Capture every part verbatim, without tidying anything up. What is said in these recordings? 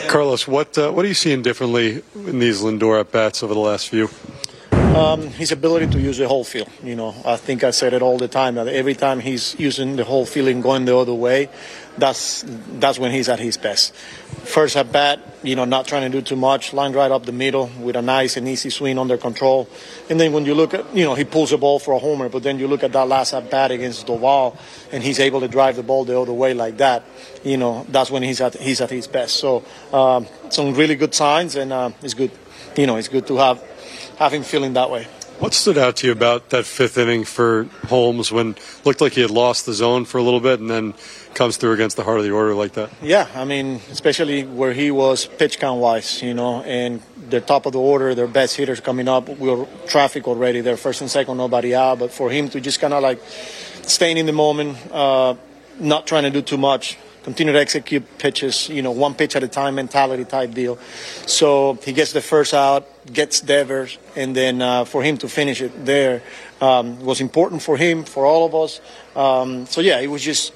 Carlos, what uh, what are you seeing differently in these Lindor at bats over the last few? Um, his ability to use the whole field. You know, I think I said it all the time that every time he's using the whole field and going the other way, that's that's when he's at his best. First at bat, you know, not trying to do too much, line right up the middle with a nice and easy swing under control. And then when you look at, you know, he pulls the ball for a homer, but then you look at that last at bat against Doval, and he's able to drive the ball the other way like that. You know, that's when he's at he's at his best. So um, some really good signs, and uh, it's good. You know, it's good to have. have him feeling that way. What stood out to you about that fifth inning for Holmes when it looked like he had lost the zone for a little bit and then comes through against the heart of the order like that? Yeah, I mean, especially where he was pitch count-wise, you know, and the top of the order, their best hitters coming up. We were traffic already. They're first and second, nobody out. But for him to just kind of like staying in the moment, uh, not trying to do too much, continue to execute pitches, you know, one pitch at a time mentality type deal. So he gets the first out, gets Devers, and then uh, for him to finish it there um, was important for him, for all of us. Um, so, yeah, it was just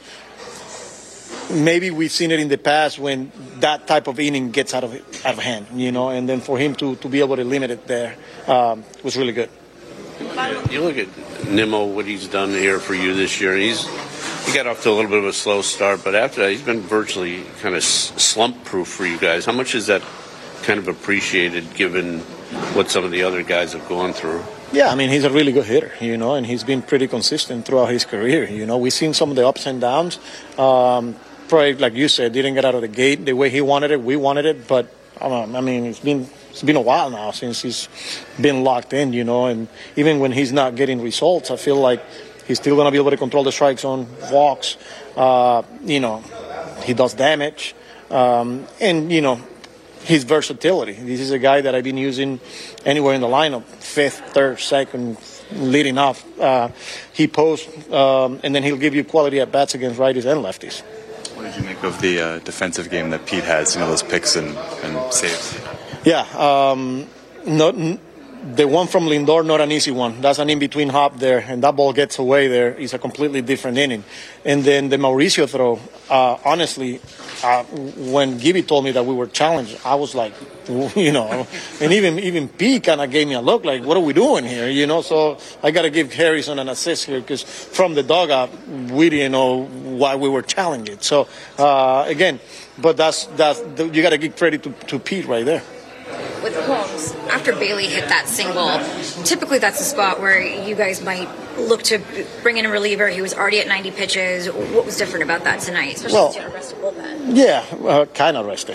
maybe we've seen it in the past when that type of inning gets out of out of hand, you know, and then for him to, to be able to limit it there um, was really good. You look at Nimmo, what he's done here for you this year, and he's he got off to a little bit of a slow start, but after that, he's been virtually kind of slump-proof for you guys. How much is that kind of appreciated given what some of the other guys have gone through? Yeah, I mean, he's a really good hitter, you know, and he's been pretty consistent throughout his career. You know, we've seen some of the ups and downs. Um, probably, like you said, didn't get out of the gate the way he wanted it. We wanted it, but, um, I mean, it's been it's been a while now since he's been locked in, you know, and even when he's not getting results, I feel like he's still going to be able to control the strike zone, walks, uh, you know, he does damage, um, and, you know, his versatility. This is a guy that I've been using anywhere in the lineup, fifth, third, second, leading off. Uh, he posts, um, and then he'll give you quality at-bats against righties and lefties. What did you make of the uh, defensive game that Pete has, you know, those picks and, and saves? Yeah, um, not... The one from Lindor, not an easy one. That's an in-between hop there, and that ball gets away there. It's a completely different inning. And then the Mauricio throw, uh, honestly, uh, when Gibby told me that we were challenged, I was like, you know, and even even Pete kind of gave me a look like, what are we doing here, you know? So I got to give Harrison an assist here because from the dugout, we didn't know why we were challenged. So, uh, again, but that's, that's you got to give credit to, to Pete right there. With Holmes, after Bailey hit that single, typically that's a spot where you guys might look to bring in a reliever. He was already at ninety pitches. What was different about that tonight, especially well, since you rested bullpen? Yeah, uh, kind of rested.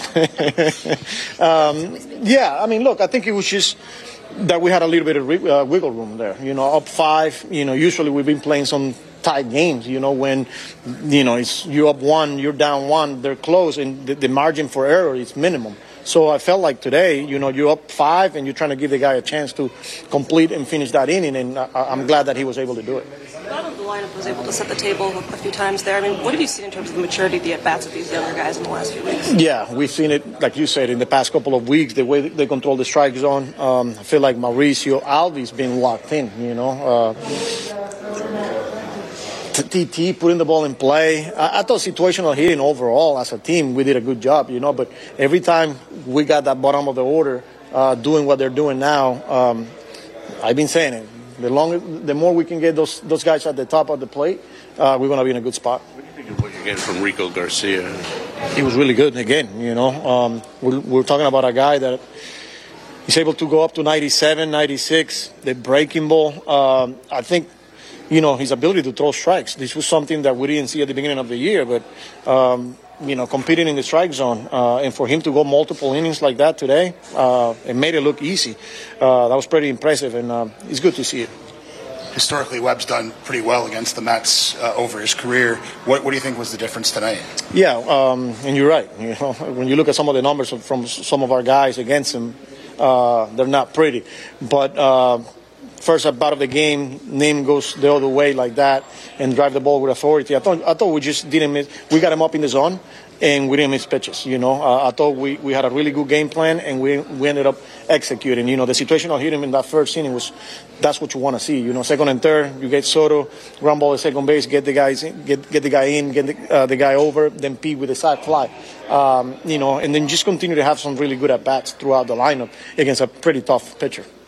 um, yeah, I mean, look, I think it was just that we had a little bit of uh, wiggle room there. You know, up five, you know, usually we've been playing some tight games, you know, when, you know, it's you're up one, you're down one, they're close, and the, the margin for error is minimum. So I felt like today, you know, you're up five and you're trying to give the guy a chance to complete and finish that inning, and I, I'm glad that he was able to do it. A lot of the lineup was able to set the table a few times there. I mean, what have you seen in terms of the maturity of the at-bats of these younger guys in the last few weeks? Yeah, we've seen it, like you said, in the past couple of weeks, the way they control the strike zone. Um, I feel like Mauricio Albi's been locked in, you know. Uh, T T putting the ball in play. I, I thought situational hitting overall as a team, we did a good job, you know, but every time we got that bottom of the order uh, doing what they're doing now, um, I've been saying it. The longer, the more we can get those those guys at the top of the plate, uh, we're going to be in a good spot. What do you think of what you're getting from Rico Garcia? He was really good again, you know. Um, we're, we're talking about a guy that is able to go up to ninety-seven, ninety-six, the breaking ball. Um, I think, you know, his ability to throw strikes. This was something that we didn't see at the beginning of the year, but, um, you know, competing in the strike zone. Uh, and for him to go multiple innings like that today, uh, it made it look easy. Uh, that was pretty impressive, and uh, it's good to see it. Historically, Webb's done pretty well against the Mets uh, over his career. What, what do you think was the difference tonight? Yeah, um, and you're right. You know, when you look at some of the numbers from some of our guys against him, uh, they're not pretty. But uh, first at bat of the game, name goes the other way like that and drive the ball with authority. I thought I thought we just didn't miss. We got him up in the zone, and we didn't miss pitches. You know, uh, I thought we, we had a really good game plan, and we we ended up executing. You know, the situational hitting in that first inning was that's what you want to see. You know, second and third, you get Soto, ground ball at second base, get the guys in, get get the guy in, get the, uh, the guy over, then Pete with the sac fly. Um, you know, and then just continue to have some really good at bats throughout the lineup against a pretty tough pitcher.